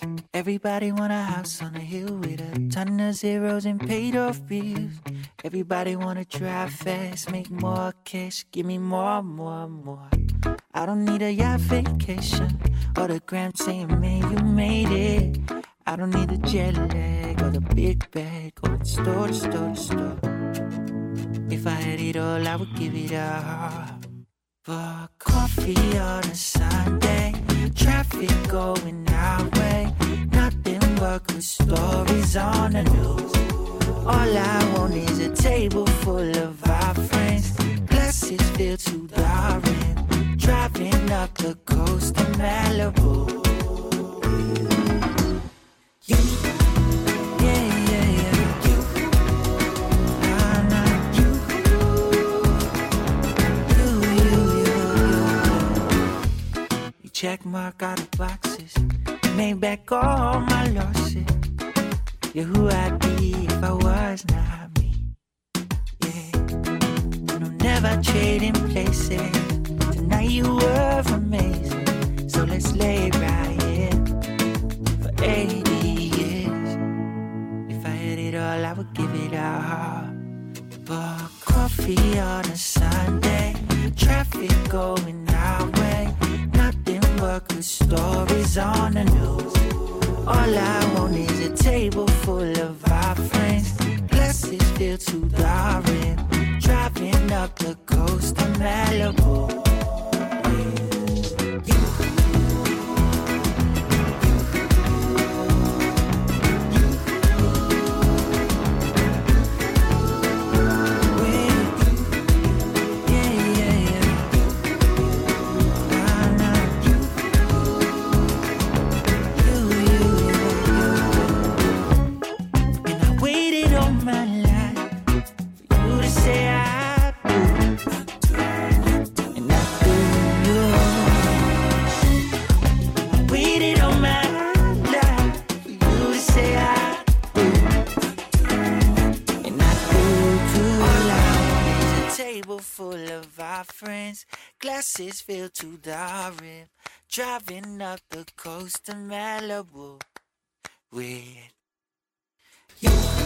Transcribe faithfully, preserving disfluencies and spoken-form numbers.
Everybody want a house on a hill with a ton of zeros and paid off bills. Everybody wanna drive fast, make more cash, give me more, more, more. I don't need a yacht vacation or the gram saying, man, you made it. I don't need the jet lag or the big bag going store to store to store. If I had it all, I would give it up. For coffee on a Sunday, traffic going our way, nothing but good stories on the news. All I want is a table full of our friends, glasses filled to the rim, driving up the coast of Malibu. You, yeah, yeah, yeah, you, nah, nah, you, you, you, you, you. You check mark all the boxes, made back all my losses. You're who I'd be if I was not me. Yeah, no, never trading places. Tonight you were amazing, so let's lay right here for eighty years. If I had it all, I would give it all. For coffee on a Sunday, traffic going our way, nothing but good stories on the news. All I want is a table full of our friends, glasses filled to the rim, driving up the coast of Malibu. Full of our friends, glasses filled to the rim, driving up the coast of Malibu with you.